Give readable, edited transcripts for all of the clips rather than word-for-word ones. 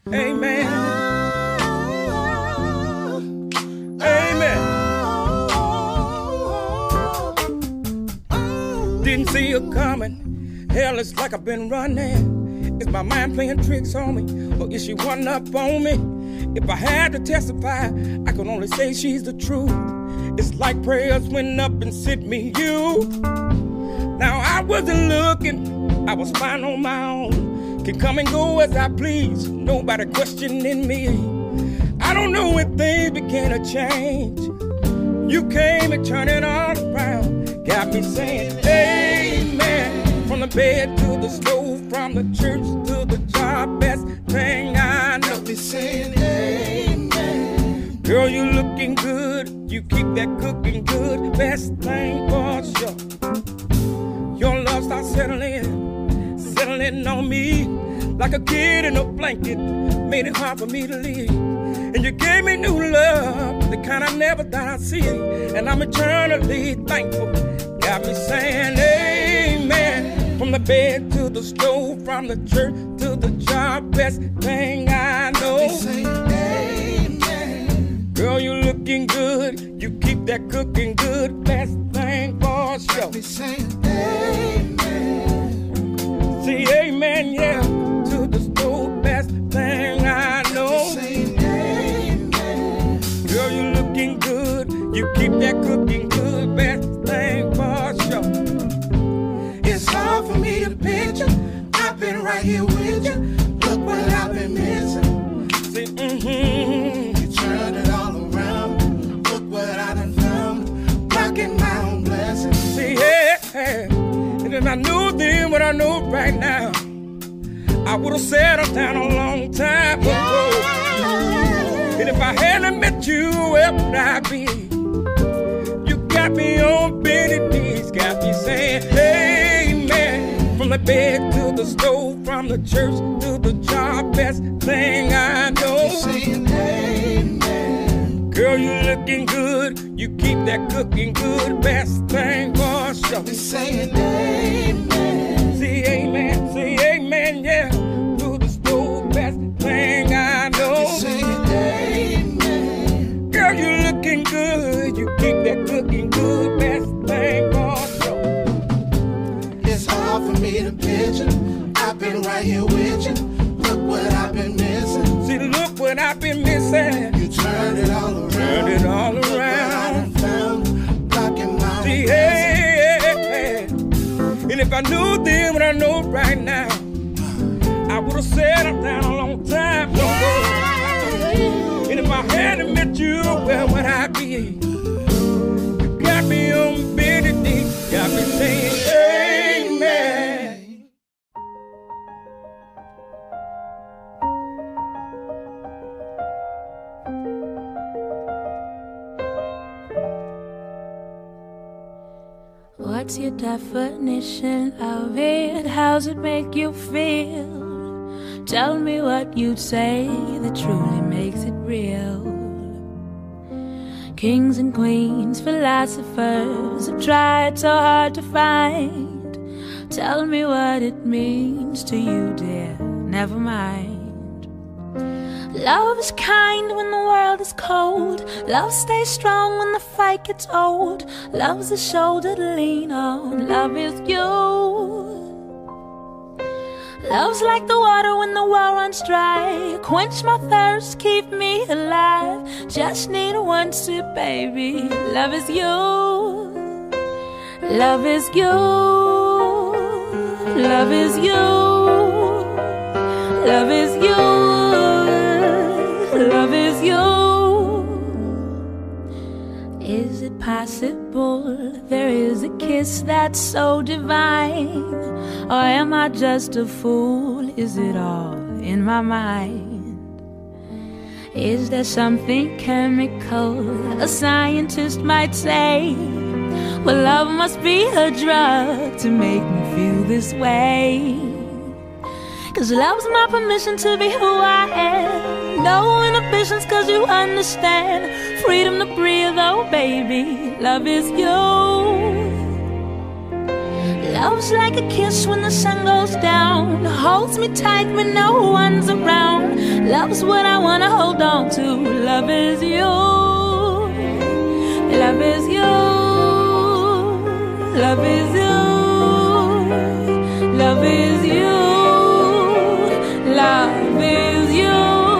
Amen. Amen. Didn't see you coming. Hell, it's like I've been running. Is my mind playing tricks on me, or is she one up on me? If I had to testify, I could only say she's the truth. It's like prayers went up and sent me you. Now I wasn't looking, I was fine on my own. Can come and go as I please, nobody questioning me. I don't know when things began to change. You came and turned it all around. Got me saying amen. From the bed to the stove, from the church to the job, best thing I know. Got me saying amen. Girl, you looking good, you keep that cooking good, best thing for sure. Your love starts settling on me like a kid in a blanket, made it hard for me to leave. And you gave me new love, the kind I never thought I'd see, and I'm eternally thankful. Got me saying amen. From the bed to the stove, from the church to the job, best thing I know. Got me saying amen. Girl, you looking good, you keep that cooking good, best thing for sure. Got me saying amen. See, amen, yeah, to the stove, best thing I know. Say amen. Girl, you looking good, you keep that cooking good, best thing for sure. It's hard for me to picture, I've been right here with you. Look what I've been missing. See, you turned it all around. Look what I done found, rocking my own blessing. See, yeah, and if I knew then what I know right now, I would've settled down a long time ago. And if I hadn't met you, where would I be? You got me on bended knees, got me saying amen. From the bed to the stove, from the church to the job, best thing I know. Saying amen. Girl, you looking good, you keep that cooking good, best thing for sure. Be saying amen. Say amen, yeah. To the stove, best thing I know. Be saying amen. Girl, you looking good, you keep that cooking good, best thing for sure. It's hard for me to picture, I've been right here with you. Look what I've been missing. See, look what I've been missing. You turned it all around. Turned it all around. See, hey, and if I knew then what I know right now, I would've settled down a long time ago. And if I hadn't met you, where would I be? You got me on bended knee, got me saying amen. What's your definition of it? How's it make you feel? Tell me what you'd say that truly makes it real. Kings and queens, philosophers have tried so hard to find. Tell me what it means to you, dear, never mind. Love is kind when the world is cold. Love stays strong when the fight gets old. Love's a shoulder to lean on. Love is you. Love's like the water when the well runs dry. Quench my thirst, keep me alive. Just need one sip, baby. Love is you. Love is you. Love is you. Love is you. Love is you. Is it possible there is a kiss that's so divine? Or am I just a fool? Is it all in my mind? Is there something chemical a scientist might say? Well, love must be a drug to make me feel this way. 'Cause love's my permission to be who I am. No inhibitions 'cause you understand. Freedom to breathe, oh baby. Love is you. Love's like a kiss when the sun goes down, holds me tight when no one's around. Love's what I wanna hold on to. Love is you. Love is you. Love is you. Love is you. Love is you.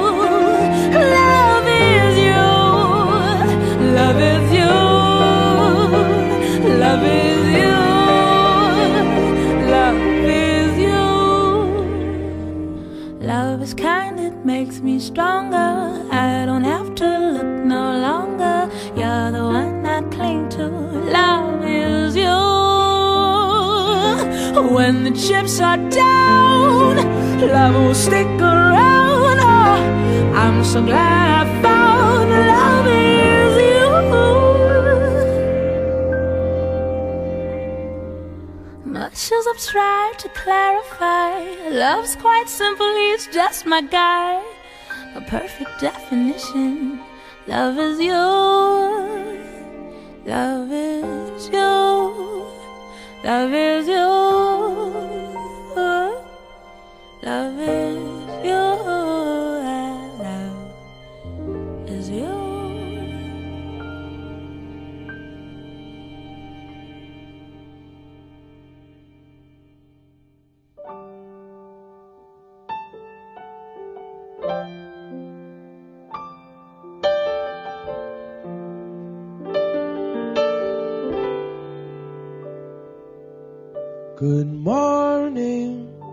Love is you. Love is you. Love is you. Love is you. Love is kind, it makes me stronger. I don't have to look no longer. You're the one I cling to. Love is you. When the chips are down, love will stick around. Oh, I'm so glad I found love is you. Much as I've tried to clarify, love's quite simple, he's just my guy. A perfect definition. Love is you. Love is you. Love is you. Love is you. Love is you. Good morning.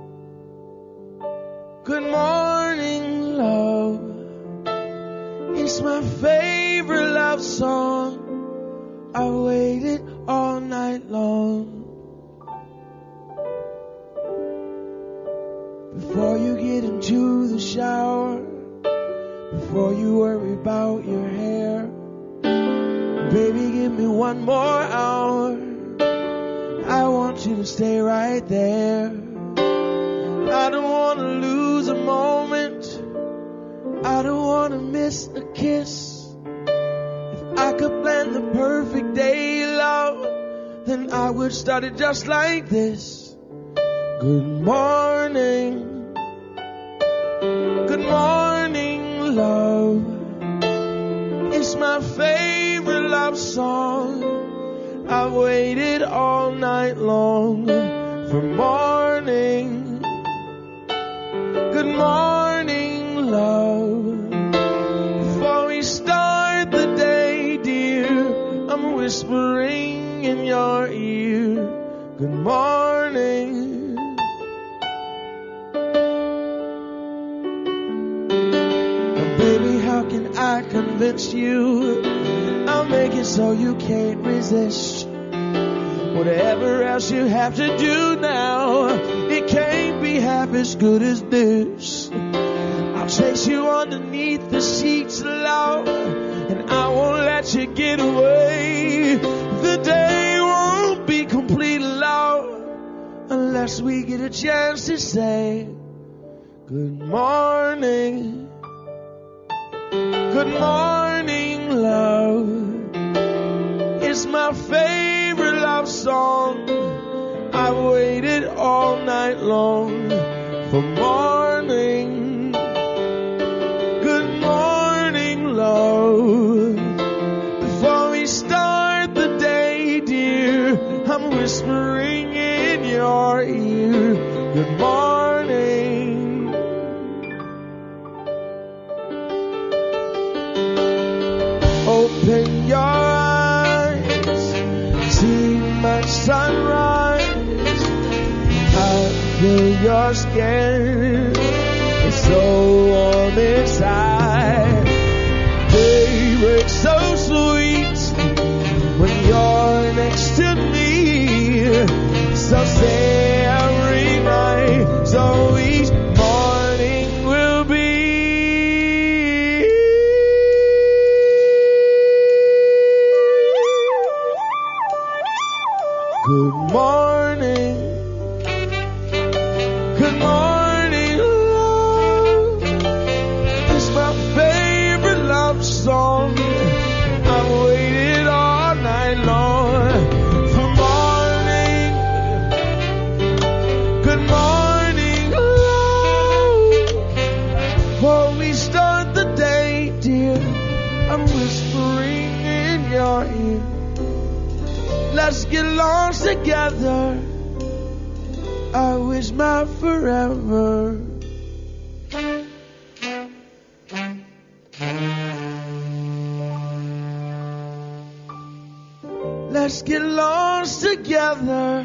Good morning, love. It's my favorite love song. I waited all night long. Before you get into the shower, before you worry about your hair, baby, give me one more hour. I want you to stay right there. I don't want to lose a moment. I don't want to miss a kiss. If I could plan the perfect day, love, then I would start it just like this. Good morning. Good morning, love. It's my favorite love song. I waited all night long for morning. Good morning, love. Before we start the day, dear, I'm whispering in your ear. Good morning. Now, baby, how can I convince you? I'll make it so you can't resist. Whatever else you have to do now, it can't be half as good as this. I'll chase you underneath the sheets, love, and I won't let you get away. The day won't be complete, love, unless we get a chance to say good morning. Good morning, love. It's my favorite love song. I waited all night long for morning. Good morning, love. Before we start the day, dear, I'm whispering in your ear. Good morning. Open your eyes, see my sunrise. I feel your skin, it's so warm inside. Daybreak's so sweet when you're next to me. So stay every night, so each morning will be. Good morning. Good morning, love. It's my favorite love song. I've waited all night long for morning. together. I wish my forever. Let's get lost together.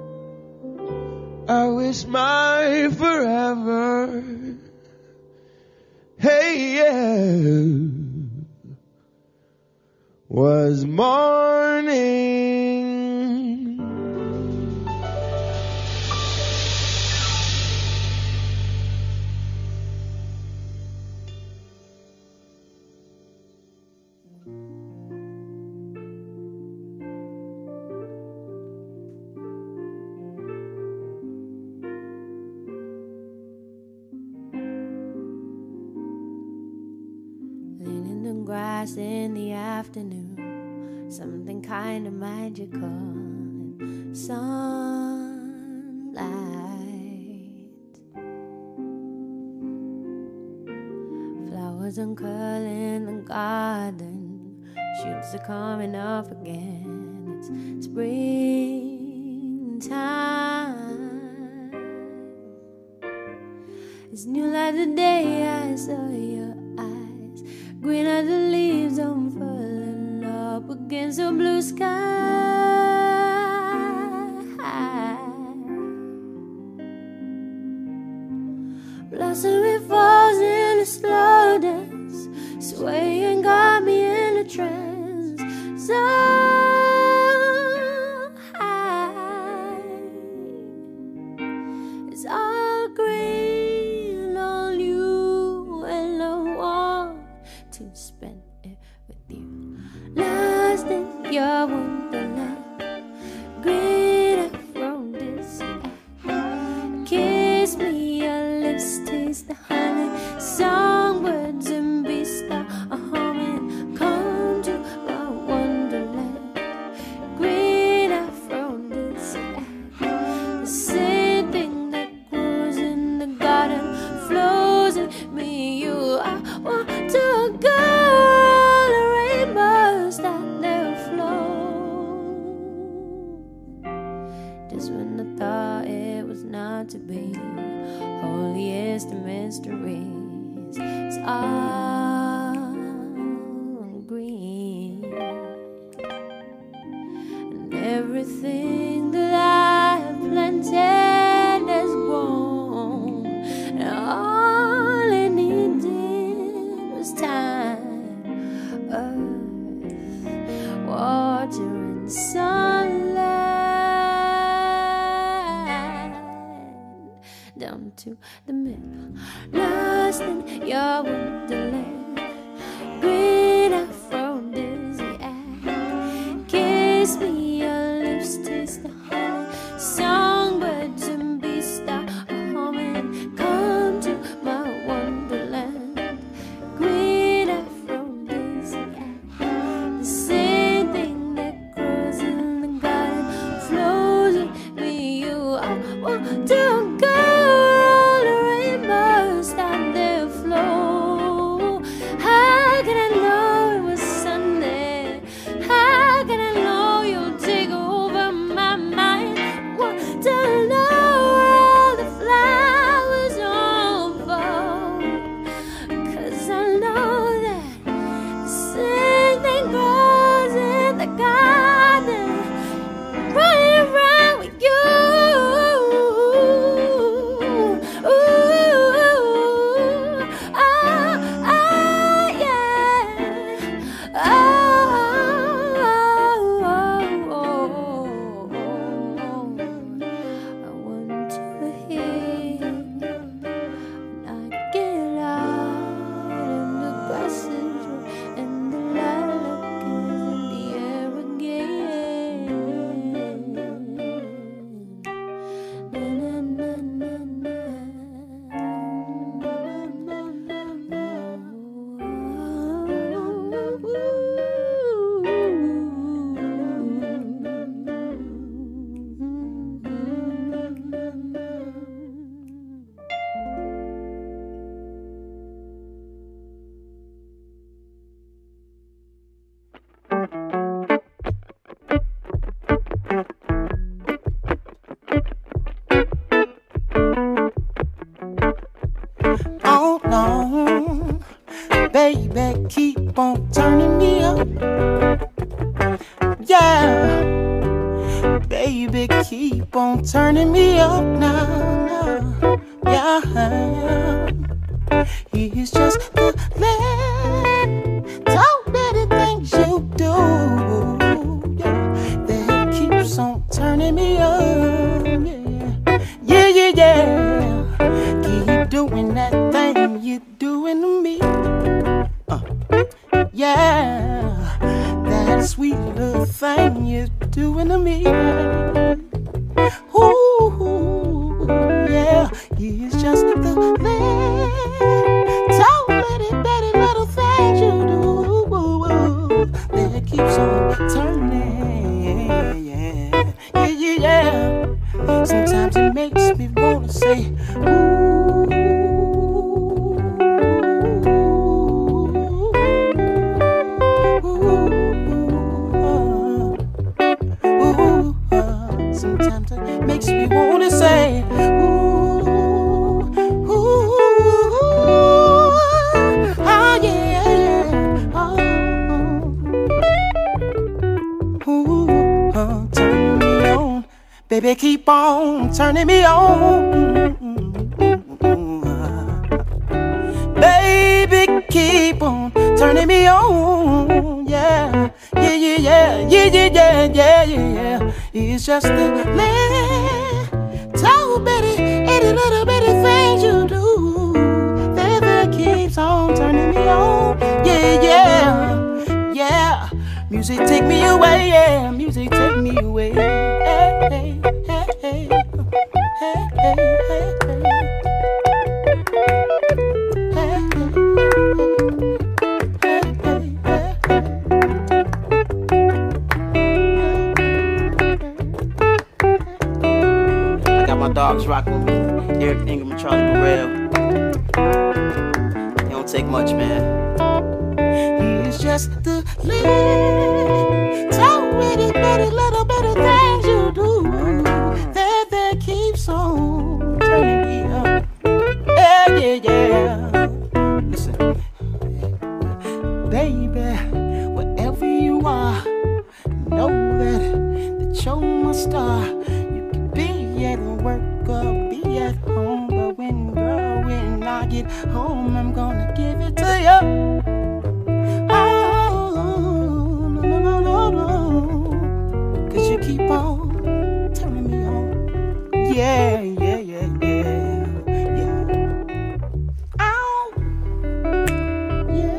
I wish my forever. Hey, yeah, was morning. Grass in the afternoon, something kind of magical in sunlight. Flowers uncurling the garden, shoots are coming up again. It's springtime. It's new like the day I saw your eyes, green as the leaves unfurling up against the blue sky. Blossoming falls in a slow dance, swaying got me in a trance. So high, it's all green on you, and I want to spend it with you. Lost in your wonderland, green from this air. Kiss me, your lips taste the honey. Songbirds and beasts are humming. Come to my wonderland, green from this air. The same thing that grows in the garden flows in me. You, I want to go. The rainbows that never flow. Just when I thought it was not to be, holiest of mysteries, it's all green. And everything that I have planted has grown, and all it needed was time, earth, water, and sunlight. Down to the middle, lost in your wonderland, green from dizzy air. Kiss me, your lips taste the honey. Songbirds and beasts are humming. Come to my wonderland, green from dizzy air. The same thing that grows in the garden flows in me. You, I want to go. The rainbows that they flow. How can I know it was Sunday? How can I know you'll baby, keep on turning me up. Yeah, baby, keep on turning me up now. Yeah, it's just the little bitty things you do, yeah, that keeps on turning me up. Yeah. Keep doing that thing you're doing to me. Yeah, that sweet little thing you're doing to me. Ooh, yeah, it's just the little bitty little things you do that keeps on turning. Yeah. Sometimes it makes me wanna say, sometimes it makes me wanna say, oh yeah, turn me on, baby, keep on turning me on. Baby, keep on turning me on. Yeah. It's just the little bitty things you do that keeps on turning me on. Yeah. Music take me away, yeah. Music take me away. Hey. Dogs rock with me, Eric Ingram and Charlie Burrell. It don't take much, man. It's just the little bitty things you do that keeps on turning me up. Yeah. Listen, baby, wherever you are, know that you're my star. Be at work or be at home, but when I get home, I'm gonna give it to you. Oh, no, 'cause you keep on turning me on. Yeah. Ow. Yeah,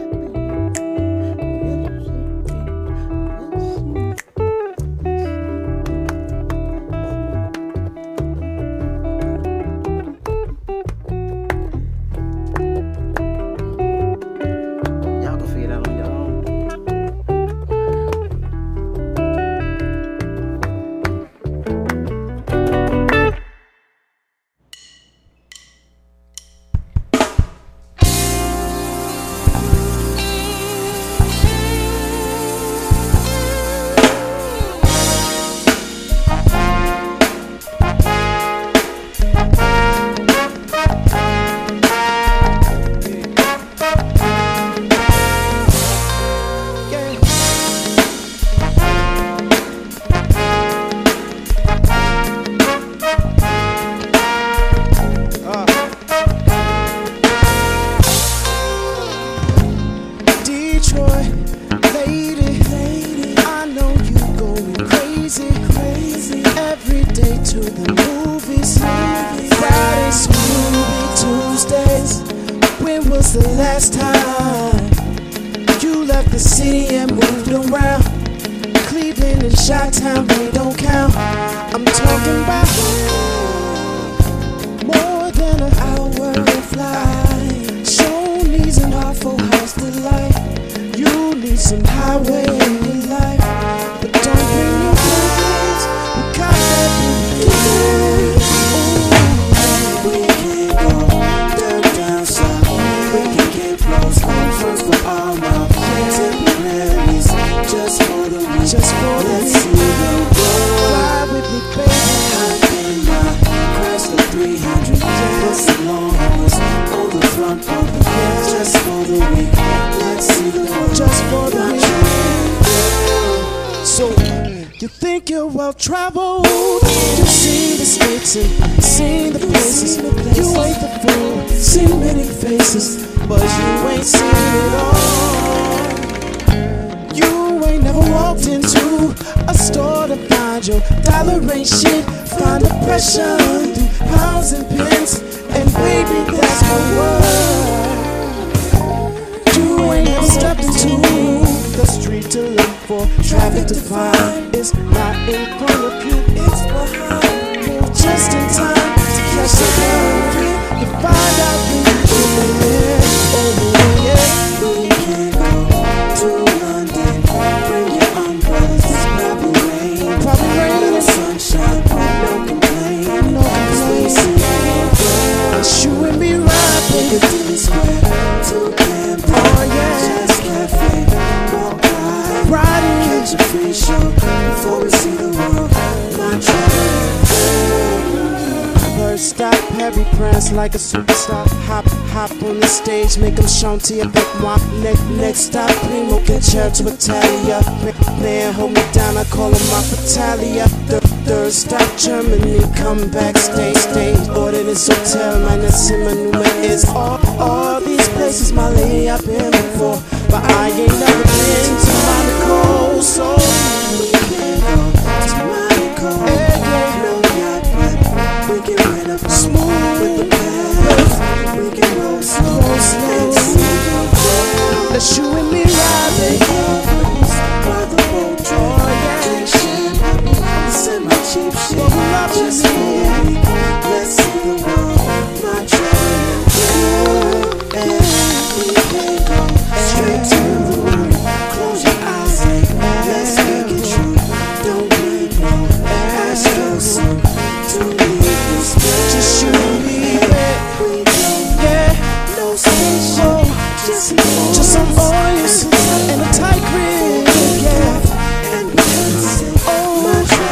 the last time you left the city and moved around? Cleveland and Chi-Town, they don't count. I'm talking about more than an hour of flight. Shoney's and Hartford House Delight. You need some highway life, but don't bring your friends. We got that beauty. We can go down south. We can get close home first for all now. Temporaries, just for the week. Just for let's see the world. Fly with me, baby. Hop in my Chrysler 300. What's the long hours or the front of the bed? Just for the week, let's see the world. Just for the week. So you think you're well traveled? You've seen the states and seen the places. You ain't the fool, seen many faces, but you ain't seen it all. You ain't never walked into a store to find your dollar ain't shit. Find the pressure through pounds and pence, and baby, that's the word. You ain't never stepped into the street to look for traffic to find. It's not in front of you, it's behind you. Just in time to catch the bird. You find out who you're in. Oh yeah, we can go to London. Bring your umbrellas, it's probably rain. Probably rain. No sunshine, no complaint. No complaint. You and me riding Piccadilly Square to Camden. Oh yeah, Jazz Cafe, walk by. riding. Catch a free show before we see the world. My train. First stop, Harry Prance like a superstar. Hop on the stage, make them chanter avec moi. Next stop, Primo can chair to Italia. Man, hold me down, I call him my Italia. Third stop, Germany, come backstage. Order this hotel, Manasima Numa is all these places my lady I've been before. But I ain't never been to Monaco, so We can go to Monaco. No yacht, but we can rent a boat smooth with the band. We can roll slow and see the world. that's you and me riding. By the boat drive, drink champagne, send my cheap shit. Just for a week, let's see the world. My train, and we can go straight to the moon. Close your eyes, let's make it true. Don't wait no astro soon to leave this place. Just you and me, We don't yeah. no spaceship, just Just some oils and a tight grip, yeah. and we can say, my train.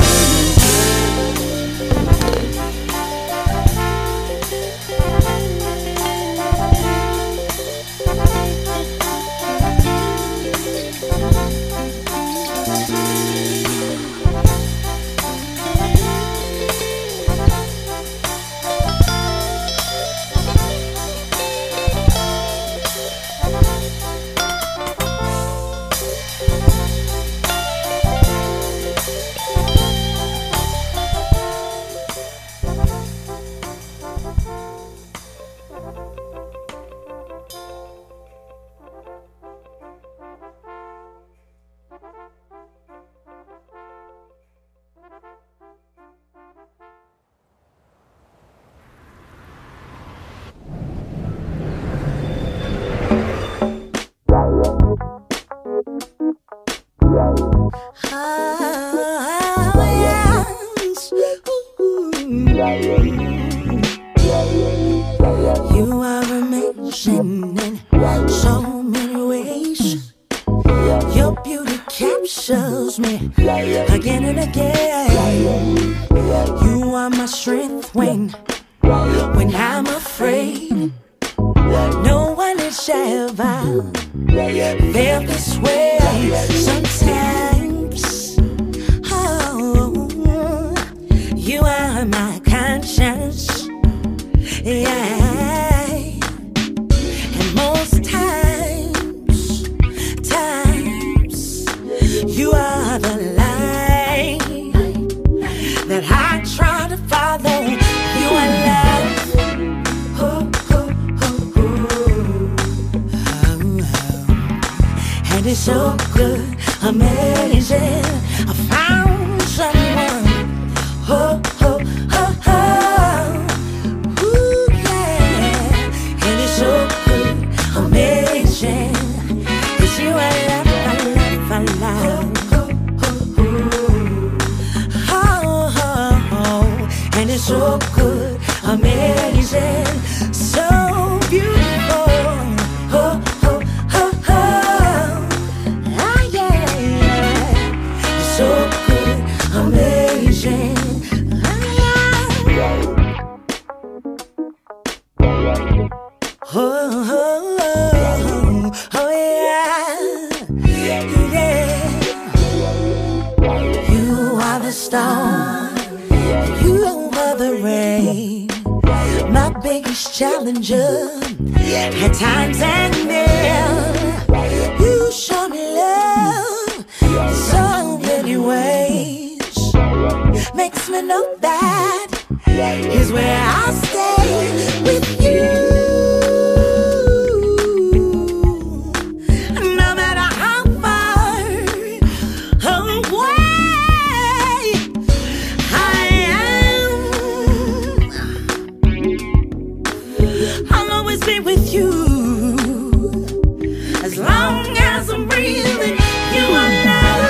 You are amazing in so many ways. Your beauty captures me again and again. You are my strength when I'm afraid. No one has ever felt this way. Sometimes, oh, you are my conscience. Yeah, and most times, you are the light that I try to follow. You are love, oh, oh, oh, oh, oh. And it's so good, amazing. I found someone, oh, oh, oh, oh. So good, amazing. 'Cause you are love, I love, I love. Oh, oh, oh. And it's so good, amazing, so beautiful. Oh, oh, oh, oh. Ah, yeah, yeah. It's so good, amazing. Ah, yeah. oh yeah, yeah. You are the star, you are the rain, my biggest challenger at times and then. You show me love so many ways, makes me know that is where I'll stay with you. No matter how far away I am, I'll always be with you. As long as I'm breathing, you are love.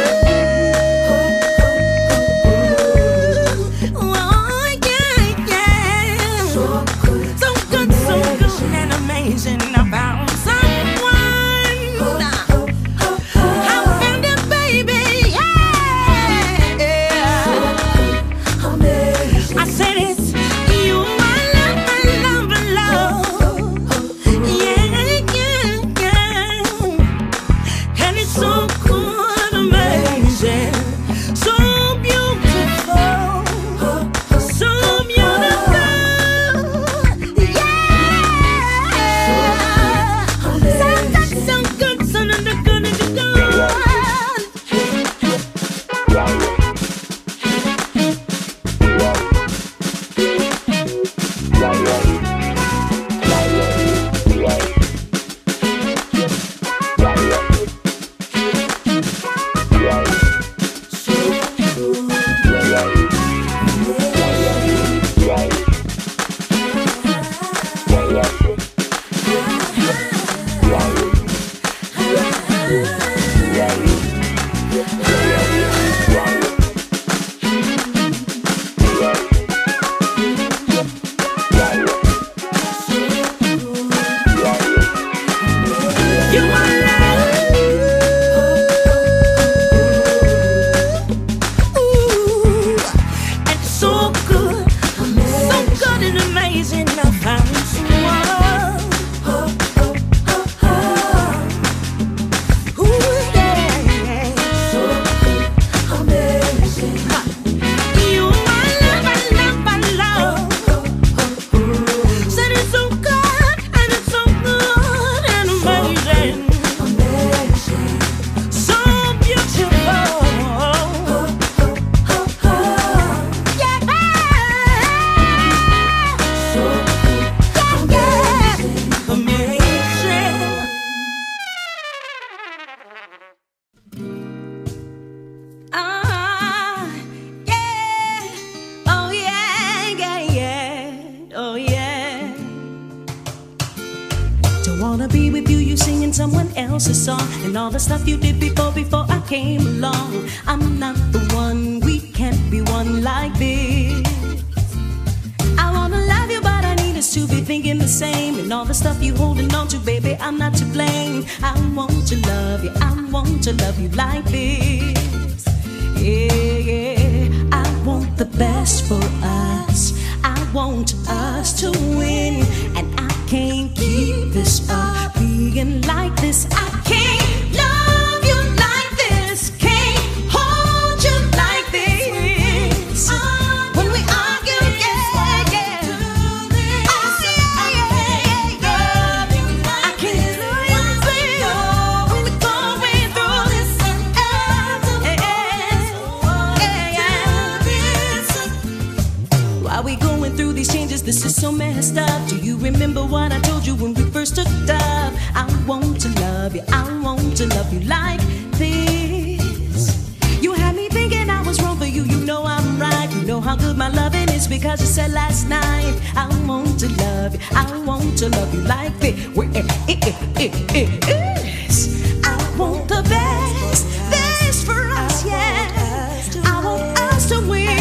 And all the stuff you did before I came along. I'm not the one, we can't be one like this. I wanna love you, but I need us to be thinking the same. And all the stuff you holding on to, baby, I'm not to blame. I want to love you, I want to love you like this. Yeah, yeah. I want the best for us, I want us to win. And I can't keep this up, being like this. I can't love you like this, can't hold you like this. When we argue, yeah, yeah. Oh, yeah, yeah. I can't love you when we're going through this. While we going through these changes, this is so messed up. Do you remember what I told you when we first took up? I want to love you, I want to love you like this. You had me thinking I was wrong for you, you know I'm right. You know how good my loving is because you said last night. I want to love you, I want to love you like this. Where it is. I want the best for us, yeah. I want us to win.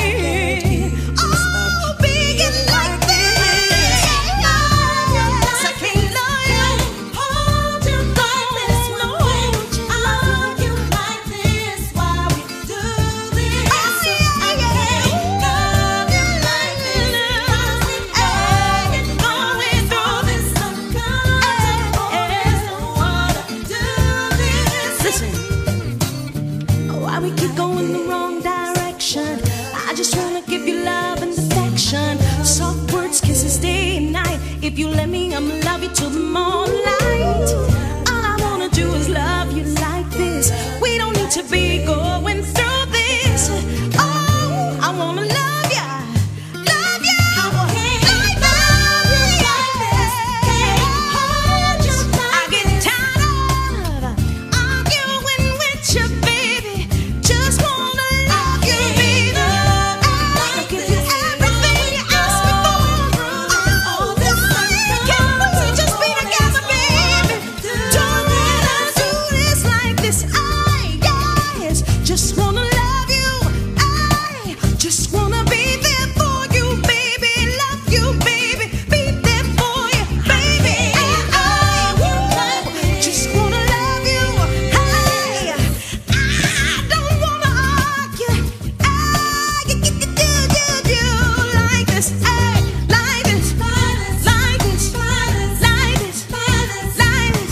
if you let me, I'ma love you till the moonlight. All I wanna do is love you like this. We don't need to be going through this. Oh, I wanna love you, love you. Like this. I get tired of arguing with you, baby. Just wanna love you, baby. I'll give you everything you ask me for. All this can't we just be together, baby? Don't let us do this like this. Just wanna love you. I just wanna be there for you, baby. Love you, baby. Be there for you, baby. I just wanna love you. I don't wanna argue. You like this, like this, like this, like this, like this.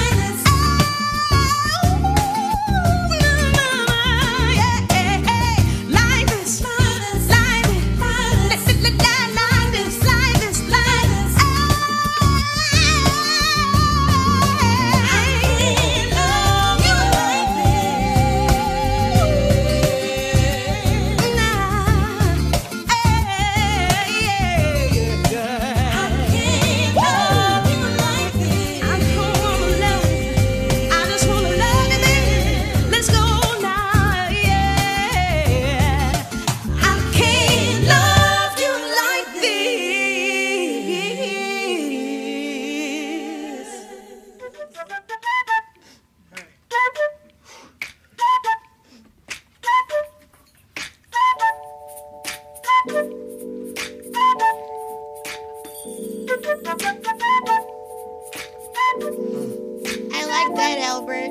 I like that, Albert.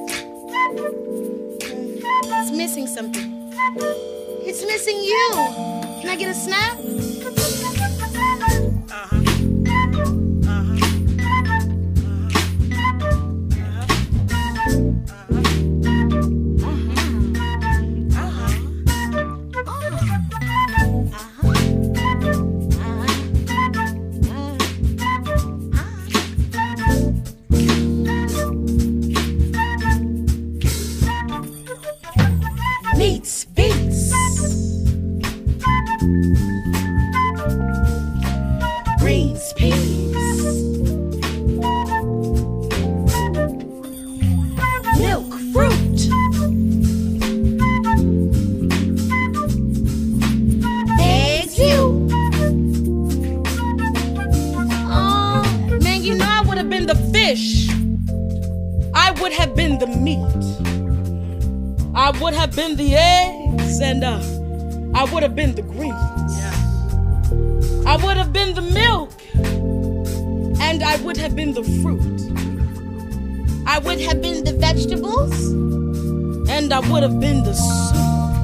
It's missing something. It's missing you. Can I get a snap? Meets beats. Greens, peas. Milk, fruit. Eggs, you. Oh, man, you know I would have been the fish. I would have been the meat. I would have been the eggs, and I would have been the greens. I would have been the milk, and I would have been the fruit. I would have been the vegetables, and I would have been the soup.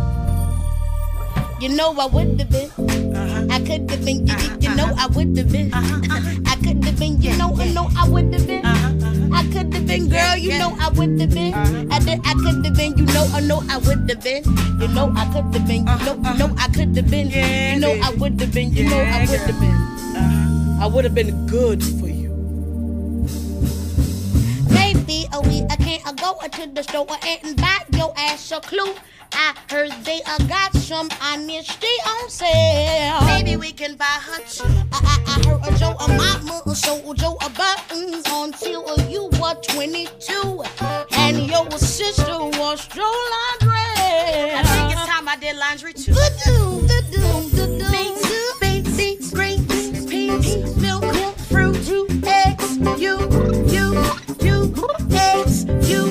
You know I would have been. I could have been. You know I would have been. I could have been. You know I would have been. I could have been, girl. You know I would have been. I could have been. You know I would have been. You know I could have been. You know I could have been. You know I would have been. You know I would have been. I would have been good for you. Maybe a week I can't go to the store and buy your ass a clue. I heard they got some honesty on sale. Maybe we can buy her too. I heard a Joe, a mama, sold Joe a buttons until you were 22, and your sister was Joe Laundry. I think it's time I did laundry too. Beets, greens, peas, milk, fruit, eggs, you, eggs,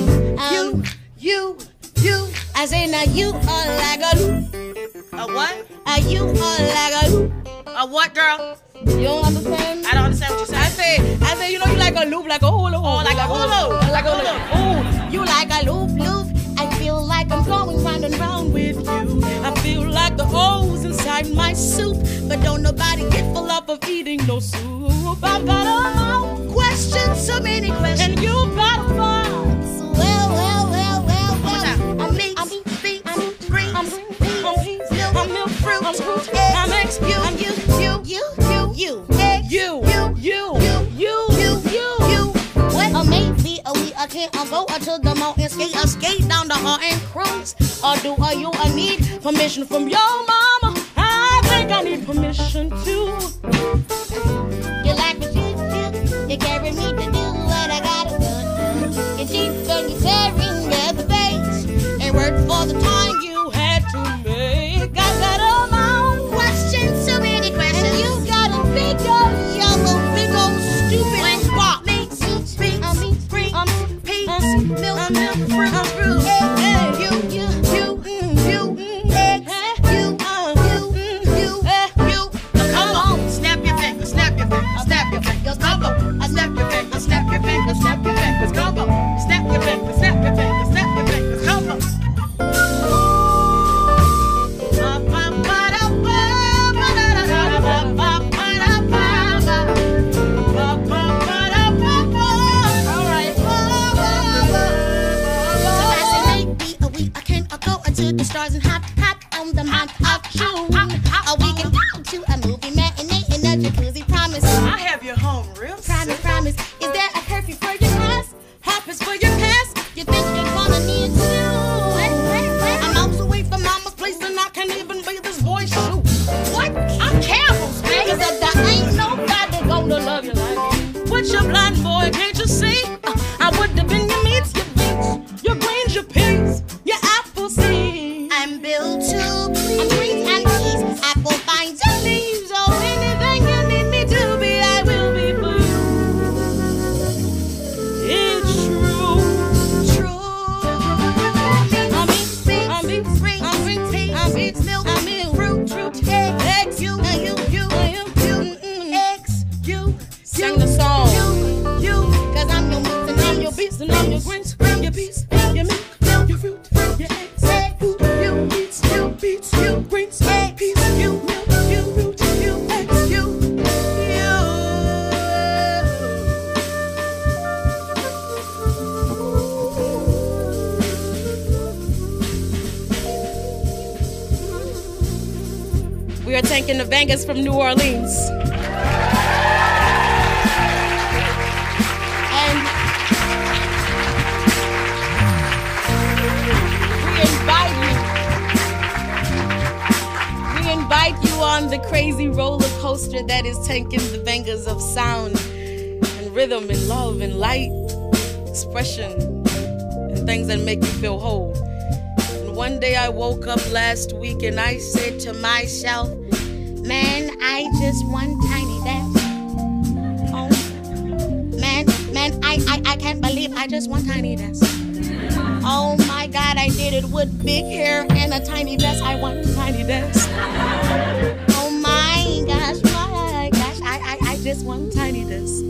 you. I say now you are like a loop. A what? You are like a loop. A what, girl? You don't understand? I don't understand what you're saying. I say, you know you like a loop, like a hula hoop. Oh, like a hula. Like a hula. Oh, you like a loop. I feel like I'm going round and round with you. I feel like the O's inside my soup, but don't nobody get full up of eating no soup. I've got a question, so many questions, and you got a Well. I'm meat, greens, peas, milk, fruit, eggs, you, eggs, you. can't go to the mall and skate down the hall and cruise? Or do you need permission from your mama? I think I need permission too. You like me, you carry me to do what I gotta do. You cheap and you tearing the face and work for the time you had to make. I got all my own questions, so many questions. And you got a big old yellow, big old stupid spot. The stars and hop on the month of June. Or we can go to a movie matinee in a jacuzzi. Promise I have your home real soon. Promise. Is there a curfew for your class? Hoppers for your pass? You think you're gonna need to? I'm miles away from mama's place and I can't even be this boy's shoe. What? I'm Campbell's, man. Cause there ain't nobody gonna love you like me. What you blind boy, can't you see? I would have been your meats, your beets, your greens, your peas, your apple seeds. I'm built to please. I'm greens and peas, apple vines and leaves. Oh, anything you need me to be, I will be for you. It's true. I'm beef, milk, fruit, eggs, you, eggs, you. Sing the song. You, cause I'm your meat and I'm your beets and I'm your greens, your peas, your milk, your fruit, your eggs, you beets, you greens, peas, you milk, you fruit, you eggs, you. We are taking the bangers from New Orleans. And we invite you on the crazy roller coaster that is taking the bangers of sound and rhythm and love and light, expression, and things that make you feel whole. One day I woke up last week and I said to myself, man, I just want tiny dance. Oh, man, I can't believe I just want tiny dance. Oh my God, I did it with big hair and a tiny dress. I want tiny dance. Oh my gosh, I just want tiny dance.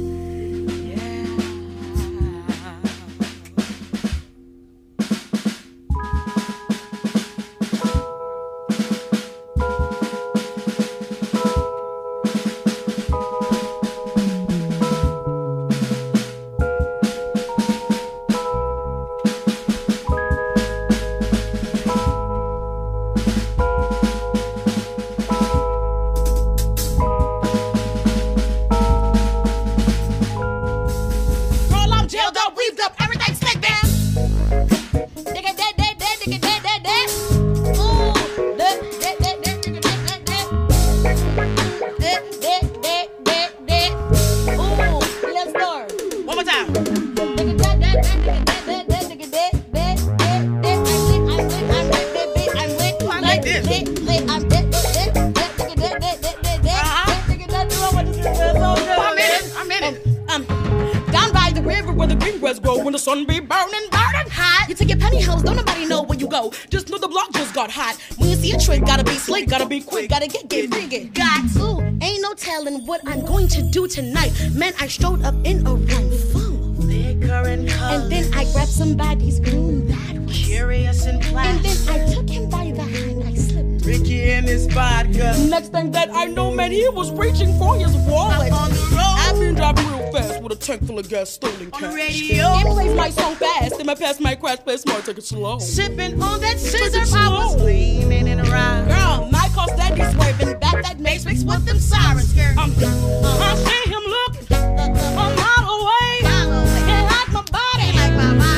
Down by the river where the green grass grow, when the sun be burning hot. You take your pantyhose, don't nobody know where you go. Just know the block just got hot. When you see a trick, gotta be slick, gotta be quick, gotta get freaking. Ooh, ain't no telling what I'm going to do tonight. Man, I strode up in a room full of liquor and colors. And then I grabbed somebody's groom that was curious and plastic. And then I took him by the hand, I slipped Ricky in his vodka. Next thing that I know, man, he was reaching for his wallet. On the road, I've been driving real fast with a tank full of gas, stolen cash. On the radio, it plays my song fast, and my past my crash, play smart, take it slow. Sipping on that scissor, I was leaning in a ride. Girl, my car steady swerving back that Matrix with them sirens. I see him looking a mile away. Can't hide my body.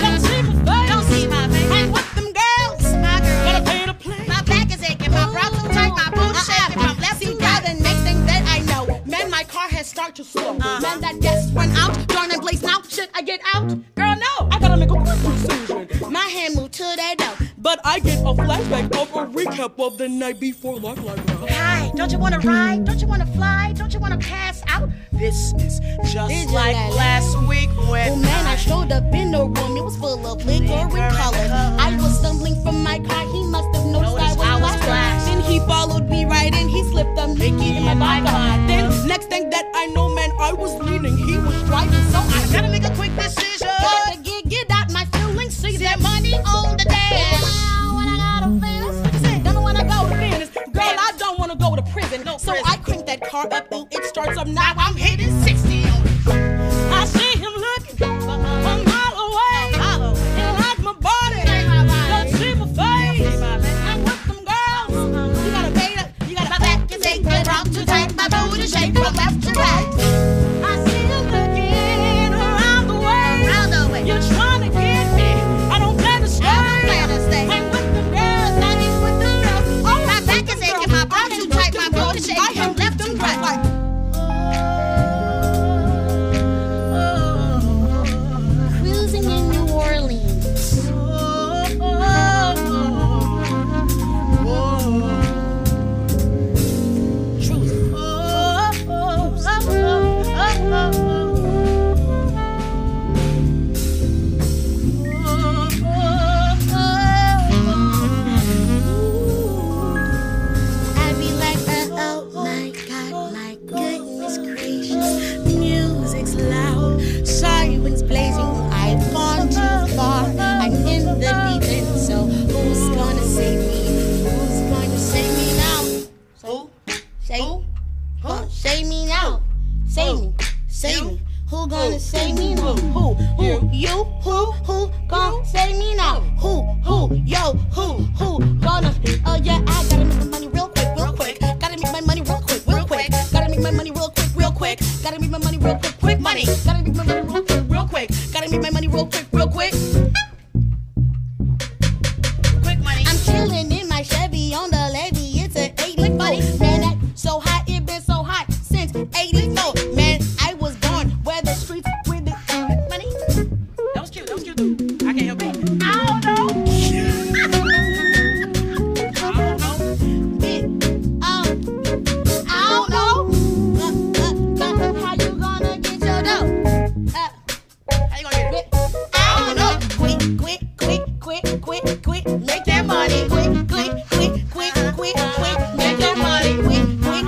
I get out? Girl, no. I gotta make a quick decision. My hand moved to that door. But I get a flashback of a recap of the night before like Hi, don't you wanna ride? Don't you wanna fly? Don't you wanna pass out? This is just like last week when oh man, I showed up in the room. It was full of liquor and color. I was stumbling from my car. He must have noticed I was flash. Then he followed me right in. He slipped a Mickey in my car. Then next thing that I know, man, I was leaning. He was driving, so I gotta make a quick decision. Gotta get out my feelings. See that money on the dance. Don't wanna go to business. Girl, I don't wanna go to prison. So I crank that car up. Oh, it starts up now. I'm hitting 60 on it. I see him looking a mile away. He like my body. Don't see my face. I'm with them girls. You gotta pay up. You gotta back and take the drop to take my booty shape from left to right. I see him looking around the way. You're trying to get me. I don't plan to stay. I'm with them girls. I get with them girls. Oh, my back is aching. My body too tight. My booty shape. I have left them right. Cruising in New Orleans. I'd be like, oh my God, my goodness gracious. Music's loud, sirens blazing. I've gone too far. I'm in the deep end. So who's gonna save me? Who's going to save me now? Who? Save me now. Save me. Who gonna save me now? Who? You? Who gonna save me now? Who? Yo, who gonna? Oh yeah, I gotta make my money real quick. Gotta make my money real quick. Gotta make my money real quick. Gotta make my money real quick. Money. Gotta make my money real quick. Gotta make my money real quick. Quick money. I'm chilling in my Chevy on the levee. It's an 84. Man, that so hot, it been so hot since 84. Man, I was born where the streets with the money. That was cute too. I can't help it. I don't know. How you gonna get your dough? How you gonna get it? I don't know. Quick, make that money. Quick, make that money. Quick,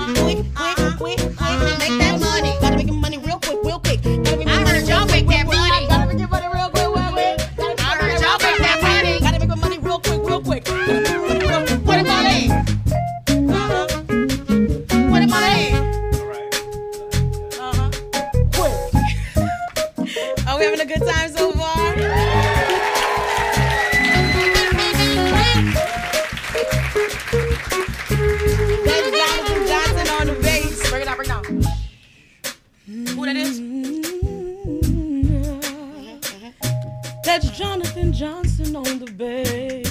make that money. Gotta make money real quick. Gotta make money real quick. Gotta make your money real quick. Gotta make my money real quick. What about it? Quick. Are we having a good time so far? That's Jonathan Johnson on the bass. Bring it down. Who that is? That's Jonathan Johnson on the bass.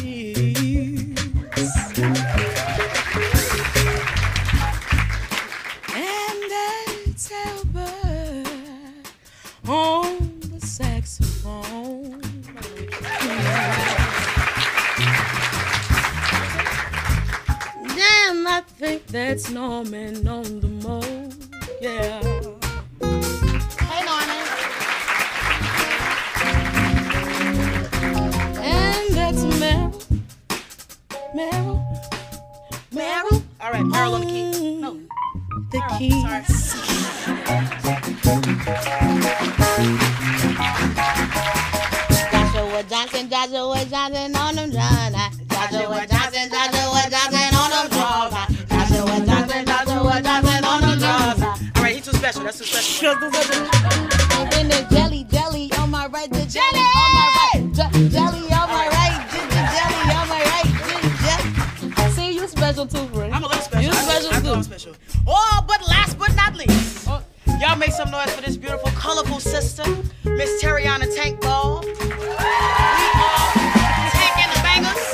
And that's Albert on the saxophone. Damn, I think that's Norman on the mode. Yeah. Hey, Norman. And that's Meryl. All right, Meryl on the keys. No. The Meryl, keys. Joshua Johnson on them drums. Joshua Johnson on them drums. All right, he's too special. That's too special. And then the jelly on my right, the jelly on my right, jelly on my right, jelly on my right, jelly. See, you special too, friend. I'm a little special. You special too. I'm special. Oh, but last but not least, y'all make some noise for this beautiful, colorful sister, Miss Terriana Tank Ball. We are taking the bangers.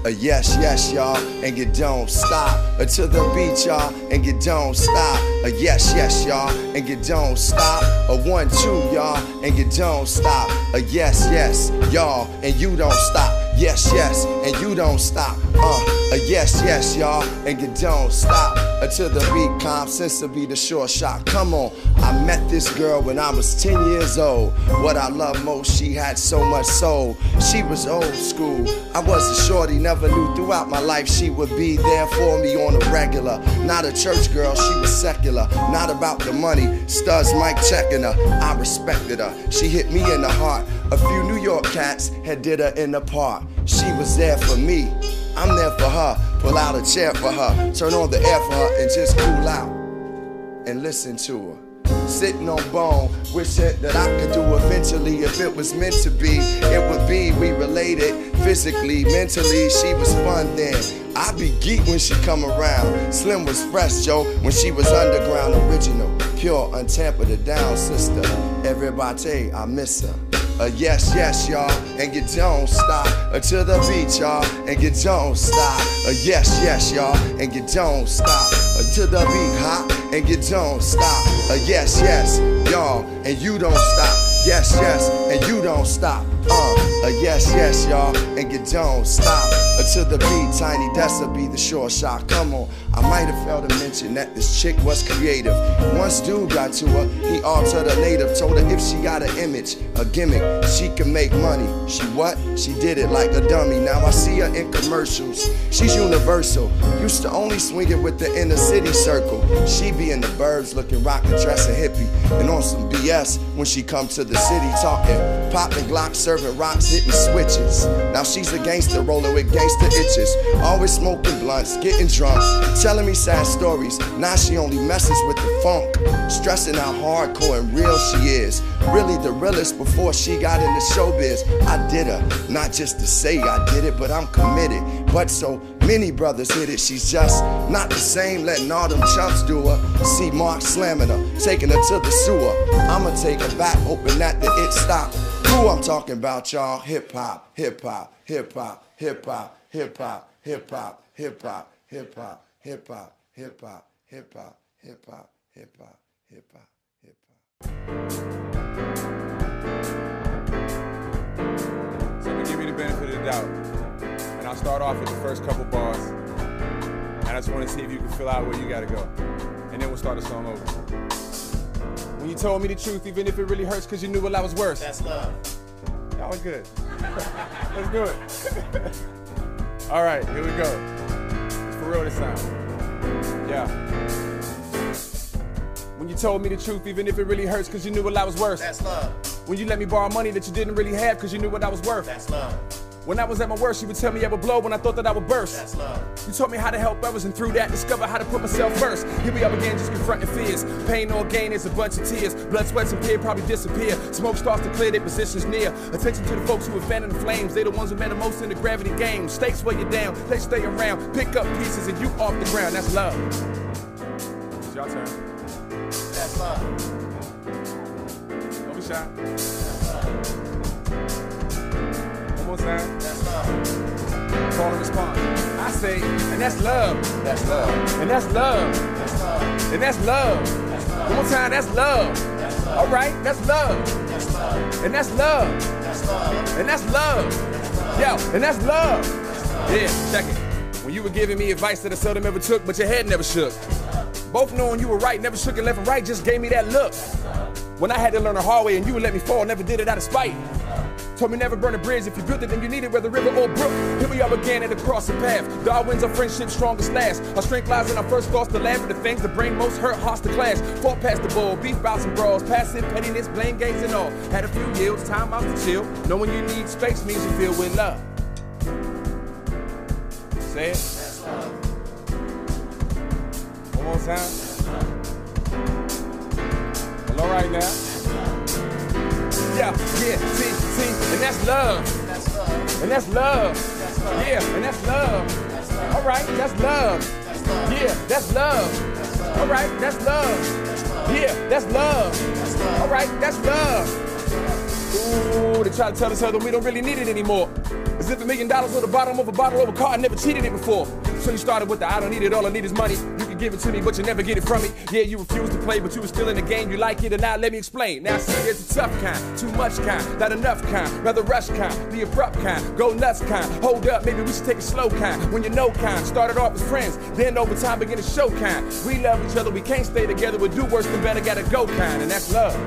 yes, yes, y'all, and you don't stop. To the beat, y'all, and you don't stop. Yes, yes, y'all, and you don't stop. 1, 2, y'all, and you don't stop. Yes, yes, y'all, and you don't stop. Yes, yes, and you don't stop. Yes, yes, y'all, and you don't stop. To the beat, calm sense to be the short shot. Come on, I met this girl when I was 10 years old. What I love most, she had so much soul. She was old school. I was a shorty, never knew throughout my life she would be there for me on a regular. Not a church girl, she was secular. Not about the money, studs mic checking her. I respected her, she hit me in the heart. A few New York cats had did her in the park. She was there for me, I'm there for her. Pull out a chair for her, turn on the air for her, and just cool out and listen to her. Sitting on bone, wishing that I could do eventually. If it was meant to be, it would be. We related physically, mentally. She was fun then. I be geek when she come around. Slim was fresh, Joe, when she was underground. Original, pure, untampered, a down sister. Everybody, I miss her. Yes, yes, y'all, and you don't stop. To the beat, y'all, and you don't stop. Yes, yes, y'all, and you don't stop. To the beat, hop, and you don't stop. Yes, yes, y'all, and you don't stop. Yes, yes, and you don't stop. Yes, yes, y'all, and you don't stop. To the beat, Tiny Dessa be the short shot. Come on, I might have failed to mention that this chick was creative. Once dude got to her, he altered her native. Told her if she got an image, a gimmick, she can make money. She what? She did it like a dummy. Now I see her in commercials. She's universal. Used to only swing it with the inner city circle. She be in the burbs looking rockin', dressin' hippie. And on some BS when she come to the city talking. Poppin' Glocks, serving rocks, hitting switches. Now she's a gangster rollin' with gangster itches. Always smoking blunts, getting drunk, telling me sad stories. Now she only messes with the funk. Stressing how hardcore and real she is. Really the realest before she got into showbiz. I did her, not just to say I did it, but I'm committed. But so many brothers hit it, she's just not the same, letting all them chumps do her. See Mark slamming her, taking her to the sewer. I'ma take her back, hoping that the it stop. Who I'm talking about, y'all? Hip hop, hip hop, hip hop, hip hop, hip hop, hip hop, hip hop, hip hop, hip hop, hip hop, hip hop, hip hop, hip hop, hip hop, hip hop. So I'm gonna give you the benefit of the doubt. And I'll start off with the first couple bars. And I just wanna see if you can fill out where you gotta go. And then we'll start the song over. When you told me the truth, even if it really hurts, cause you knew well I was worse. That's love. That was good. Let's do it. All right, here we go. It's for real this time. Yeah. When you told me the truth, even if it really hurts, cause you knew well I was worse. That's love. When you let me borrow money that you didn't really have, cause you knew what I was worth. That's love. When I was at my worst, you would tell me I would blow when I thought that I would burst. That's love. You taught me how to help others, and through that, discover how to put myself first. Here we up again, just confronting fears. Pain or gain is a bunch of tears. Blood, sweat, and fear probably disappear. Smoke starts to clear, their positions near. Attention to the folks who have fanned the flames. They the ones who matter most in the gravity game. Stakes weigh you down, they stay around. Pick up pieces and you off the ground. That's love. It's your turn. That's love. Don't be shy. That's love. One more time. That's love. Call and respond. I say, and that's love. That's love. And that's love. That's love. And that's love. That's love. One more time. That's love. That's love. All right. That's love. That's love. And that's love. That's love. And that's love. That's love. Yo, and that's love. That's love. Yeah, check it. When you were giving me advice that I seldom ever took, but your head never shook. Both knowing you were right, never shook and left and right, just gave me that look. When I had to learn the hard way and you would let me fall, never did it out of spite. Told me never burn a bridge, if you built it then you need it, whether river or brook. Here we are again at the crossing path. Darwin's our friendship's strongest last. Our strength lies in our first thoughts to laugh at the things that bring most hurt, hearts to clash. Fought past the ball, beef bouts and brawls, passive pettiness, blame games and all. Had a few yields, time out to chill. Knowing you need space means you feel with love. Say it. That's love. One more time. Well, all right now. Yeah, see, and that's love. That's love. And that's love. That's love. Yeah, and that's love. That's love. All right, that's love. That's love. Yeah, that's love. That's love. All right, that's love. That's love. Yeah, that's love. That's love. All right, that's love. Ooh, they try to tell us that we don't really need it anymore. As As if $1 million on the bottom of a bottle of a car, I never cheated it before. So you started with the I don't need it, all I need is money. You can give it to me, but you never get it from me. Yeah, you refuse to play, but you were still in the game. You like it or not, let me explain. Now see, there's a tough kind, too much kind, not enough kind, rather rush kind, the abrupt kind, go nuts kind. Hold up, maybe we should take a slow kind. When you know kind, started off as friends, then over time begin to show kind. We love each other, we can't stay together, we'll do worse than better, gotta go kind, and that's love.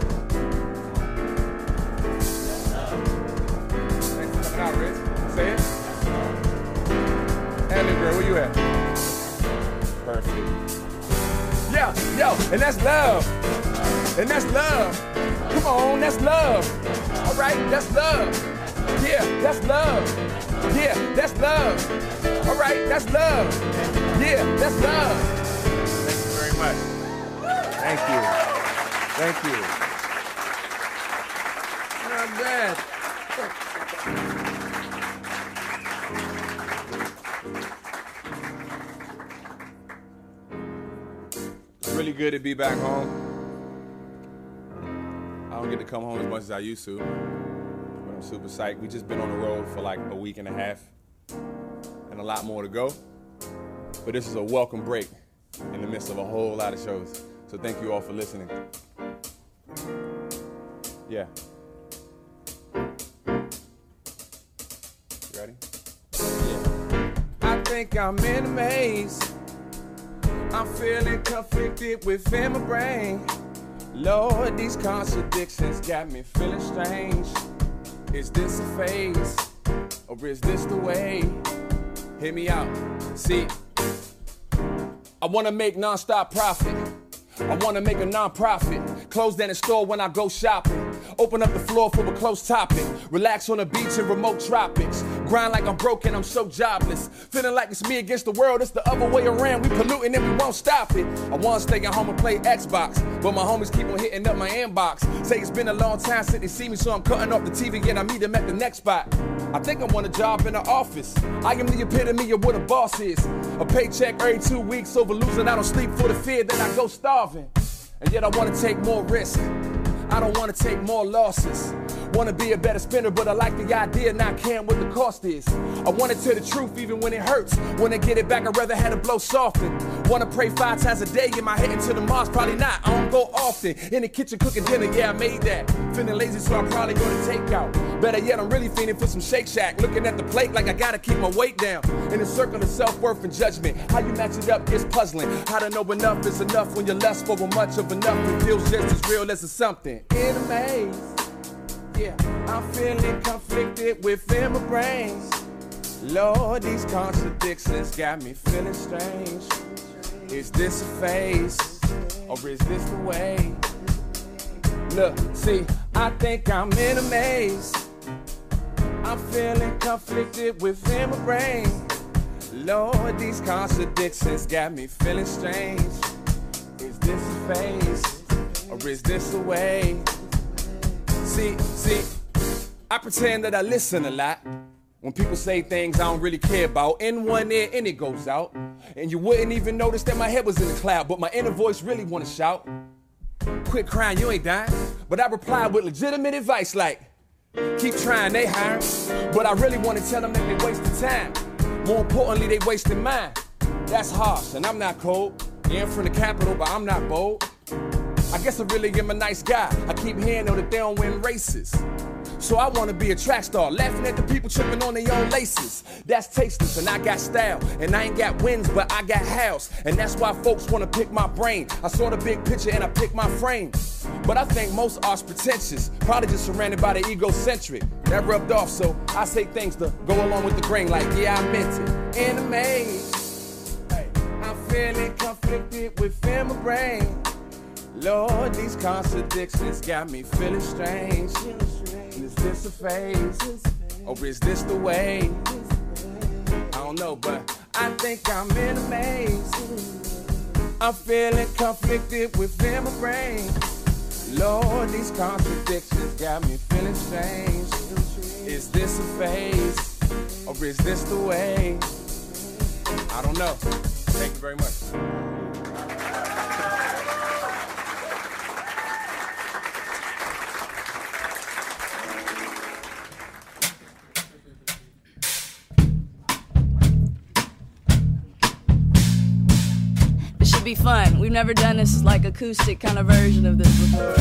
Thanks for coming out, Rich. Say it. Hey, little girl, where you at? Perfect. Yeah, yo, and that's love. And that's love. Come on, that's love. All right, that's love. Yeah, that's love. Yeah, that's love. All right, that's love. Yeah, that's love. Thank you very much. Thank you. Thank you. Not bad. It's really good to be back home. I don't get to come home as much as I used to, but I'm super psyched. We just been on the road for like a week and a half, and a lot more to go. But this is a welcome break in the midst of a whole lot of shows. So thank you all for listening. Yeah. You ready? Yeah. I think I'm in a maze. I'm feeling conflicted within my brain. Lord, these contradictions got me feeling strange. Is this a phase, or is this the way? Hear me out. See, I wanna make non-stop profit. I wanna make a non-profit. Close down the store when I go shopping. Open up the floor for a close topic. Relax on the beach in remote tropics. Grind like I'm broken, I'm so jobless. Feeling like it's me against the world, it's the other way around. We polluting and we won't stop it. I wanna stay at home and play Xbox, but my homies keep on hitting up my inbox. Say it's been a long time since they see me, so I'm cutting off the TV and I meet them at the next spot. I think I want a job in the office. I am the epitome of what a boss is. A paycheck every 2 weeks over losing out on sleep for the fear that I go starving. And yet I wanna take more risk. I don't wanna take more losses. Wanna be a better spender, but I like the idea, not caring what the cost is. I wanna tell the truth even when it hurts. Wanna get it back, I'd rather have the blow soften. Wanna pray 5 times a day, am I heading to the mosque? Probably not, I don't go often. In the kitchen cooking dinner, yeah, I made that. Feeling lazy, so I'm probably gonna take out. Better yet, I'm really feeling for some Shake Shack. Looking at the plate like I gotta keep my weight down. In a circle of self-worth and judgment, how you match it up is puzzling. How to know enough is enough when you lust for much of enough. It feels just as real as a something. In a maze, yeah, I'm feeling conflicted within my brain. Lord, these contradictions got me feeling strange. Is this a phase, or is this the way? Look, see, I think I'm in a maze. I'm feeling conflicted within my brain. Lord, these contradictions got me feeling strange. Is this a phase, or is this the way? See, I pretend that I listen a lot. When people say things I don't really care about, in one ear and it goes out. And you wouldn't even notice that my head was in the cloud, but my inner voice really wanna shout. Quit crying, you ain't dying. But I reply with legitimate advice like, keep trying, they hiring. But I really wanna tell them that they wasting time. More importantly, they wasting mine. That's harsh, and I'm not cold. Yeah, I'm from the capital, but I'm not bold. I guess I really am a nice guy. I keep hearing though that they don't win races. So I wanna be a track star, laughing at the people tripping on their own laces. That's tasteless, and I got style. And I ain't got wins, but I got house. And that's why folks wanna pick my brain. I saw the big picture and I picked my frame. But I think most art's pretentious, probably just surrounded by the egocentric. That rubbed off, so I say things to go along with the grain, like, yeah, I meant it. In a maze, hey, I'm feeling conflicted within my brain. Lord, these contradictions got me feeling strange. Is this a phase, or is this the way? I don't know, but I think I'm in a maze. I'm feeling conflicted within my brain. Lord, these contradictions got me feeling strange. Is this a phase, or is this the way? I don't know. Thank you very much. be fun. We've never done this like acoustic kind of version of this before.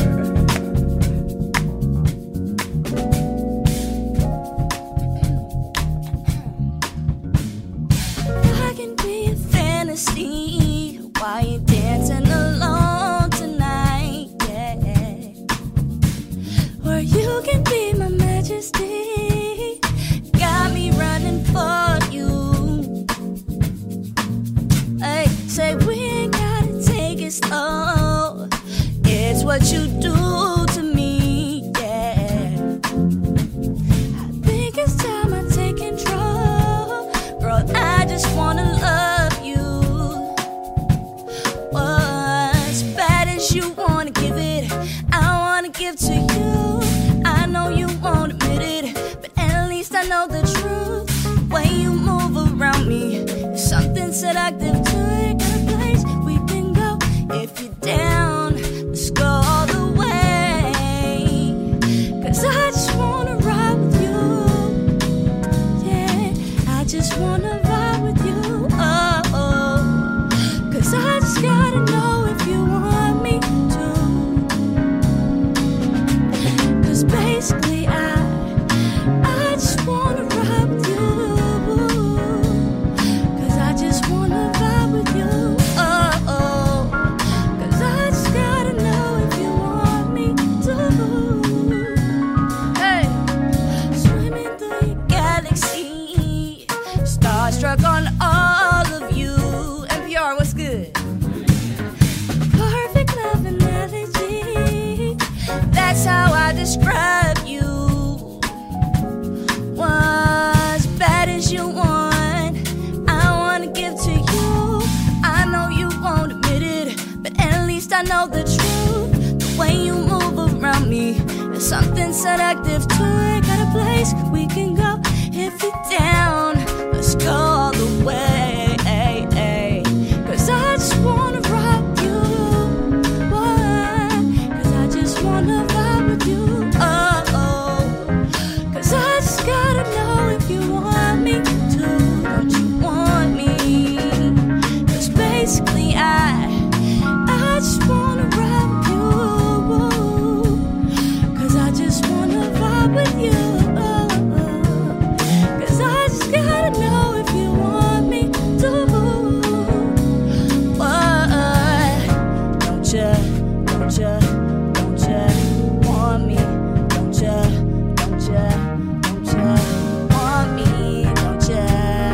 I can be a fantasy while you're dancing alone tonight, yeah. Or you can be my majesty, got me running for you. Hey, say we ain't gotta take it slow, it's what you do to me, yeah. I think it's time I take control, girl, I just wanna love you. As bad as you wanna give it, I wanna give to you. I know you won't admit it, but at least I know the truth. When you move around me, there's something seductive to it. Got a place we can go if you're down. Let's go all the way, 'cause I just wanna ride with you. Yeah, I just wanna vibe with you. Oh, oh. 'Cause I just gotta know if you want me to. 'Cause basically I just wanna ride with you. 'Cause I just wanna vibe with you. Oh, oh. 'Cause I just gotta know if you want me to. Hey, swimming through your galaxy, starstruck on all of you. NPR, what's good? Perfect love analogy, that's how I describe you. As bad as you want, I wanna give to you. I know you won't admit it, but at least I know the truth. The way you move around me, there's something seductive to it. Got a place we can go if you're down. Let's go all the way. 'Cause I just wanna rock you. Why? 'Cause I just wanna vibe with you. Oh, oh. 'Cause I just gotta know if you want me to. Don't you want me? 'Cause basically I just wanna ride with you. 'Cause I just wanna vibe with you. 'Cause I just gotta know if you want me to. Don't ya want me? Don't ya want me? Don't ya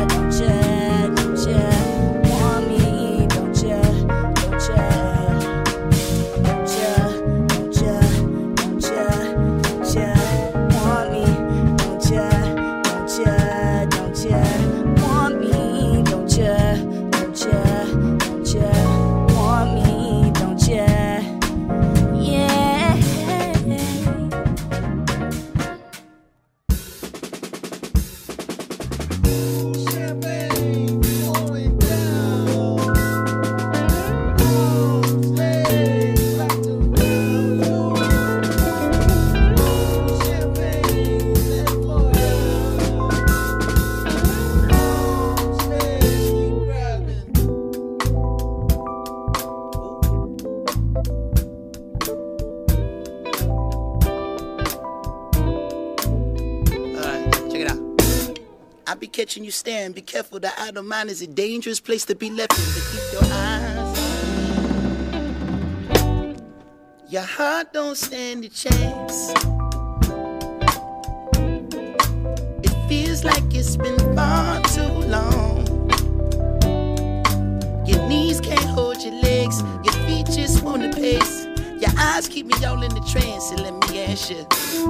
want me? Don't ya want me? Don't ya want me? Don't ya want me? Don't ya? Yeah. I be catching you staring, be careful, the idle mind is a dangerous place to be left in, but keep your eyes on. Your heart don't stand a chance. It feels like it's been far too long. Your knees can't hold your legs, your feet just on the pace. Your eyes keep me all in the trance, and let me ask you,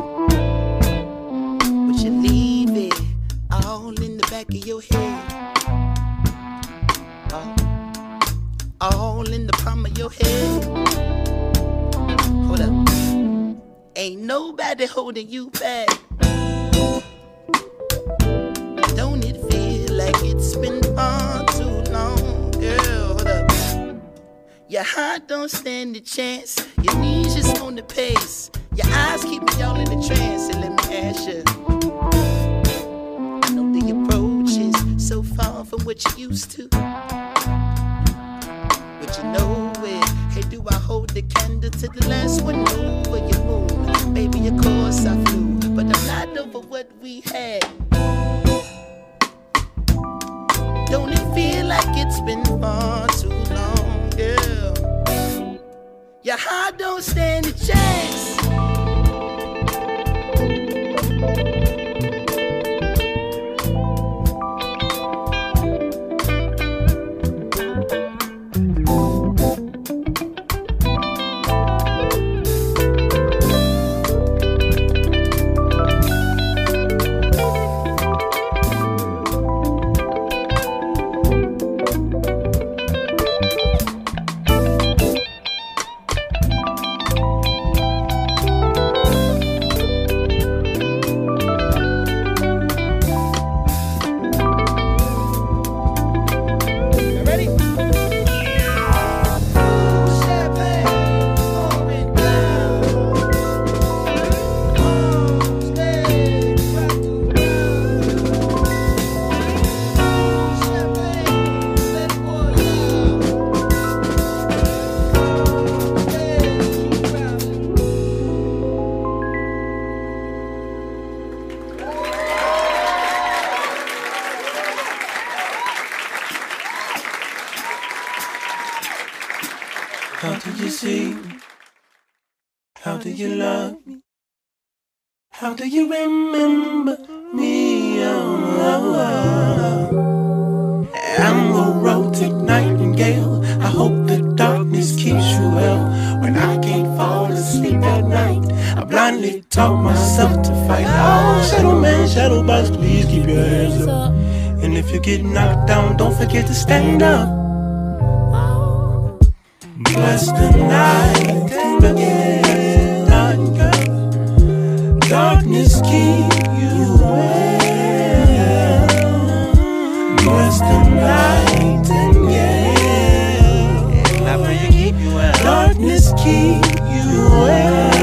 would you leave it all in the back of your head? All in the palm of your head. Hold up. Ain't nobody holding you back. Don't it feel like it's been far too long, girl? Hold up. Your heart don't stand a chance. Your knees just on the pace. Your eyes keep me all in the trance. And let me ask you, I know the approach is so far from what you used to, but you know to the last one over your moon. Baby, of course I flew, but I'm not over what we had. Don't it feel like it's been far too long, girl? Your heart don't stand a chance. How do you see me? How do you love me? How do you remember me? I'm a romantic nightingale. I hope the darkness keeps you well. When I can't fall asleep at night, I blindly taught myself to fight. Oh, shadow man, shadow box, please keep your hands up. And if you get knocked down, don't forget to stand up. Bless the night and again, darkness keep you well. Bless the night and again, I pray you keep you well. Darkness keep you well.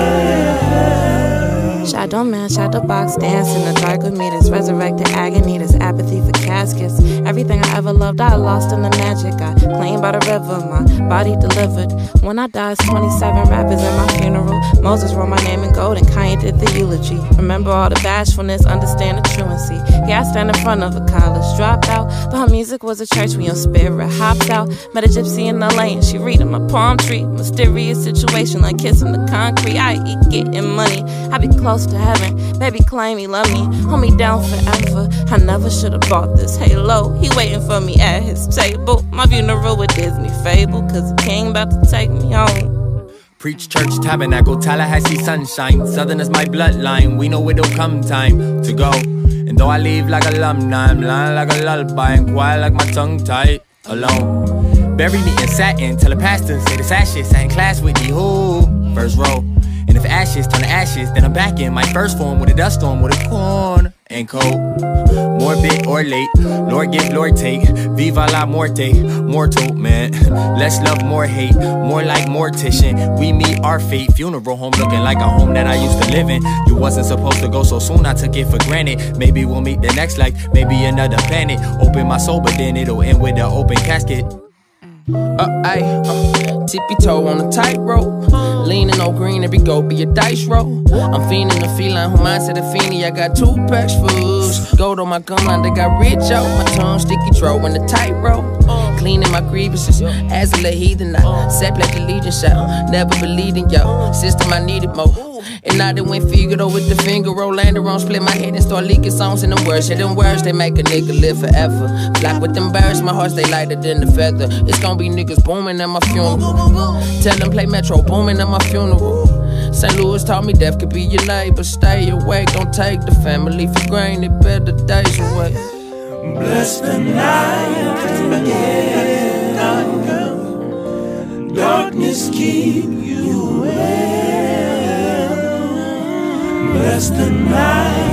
Shadow man, shadow box, dance in the dark with me. This resurrected agony, this apathy for caskets. Everything I ever loved, I lost in the magic. I claimed by the river, my body delivered. When I died, 27 rappers at my funeral. Moses wrote my name in gold and Kanye did the eulogy. Remember all the bashfulness, understand the truancy. Yeah, I stand in front of a college dropout, but her music was a church when your spirit hopped out. Met a gypsy in LA and she reading my palm tree. Mysterious situation like kissing the concrete. I eat getting money, I be close to heaven. Baby claim he love me, hold me down forever. I never should've bought this halo. He waiting for me at his table. My funeral with Disney fable, cause the king about to take me home. Preach church, tabernacle, Tallahassee sunshine. Southern is my bloodline, we know it'll come time to go. And though I leave like alumni, I'm lying like a lullaby and quiet like my tongue tied alone. Bury me in satin, tell the pastor, say this ashes. I in class with you, who? First row. And if ashes turn to ashes, then I'm back in my first form with a dust storm, with a corn and cold. Morbid or late, Lord give, Lord take. Viva la muerte, mortal, man. Less love, more hate, more like mortician. We meet our fate, funeral home looking like a home that I used to live in. You wasn't supposed to go so soon, I took it for granted. Maybe we'll meet the next life, maybe another planet. Open my soul, but then it'll end with an open casket. Tippy toe on a tightrope, leaning on green, every go be a dice roll. I'm fiending the feline, who mindset a fiendie. I got 2 packs fools, gold on my gun line, they got rich out. My tongue sticky throat in the tightrope, cleaning my grievances. As a little heathen, I sat like allegiance out. Never believed in y'all, system I needed more. And I done went Figaro with the finger roll, landed on, split my head and start leaking songs in them words. Yeah, them words, they make a nigga live forever. Black with them birds, my heart stay lighter than the feather. It's gonna be niggas booming at my funeral. Tell them play Metro booming at my funeral. St. Louis taught me death could be your neighbor. Stay awake, don't take the family for granted. Better days away. Bless the night and again, darkness keep you well. Bless the night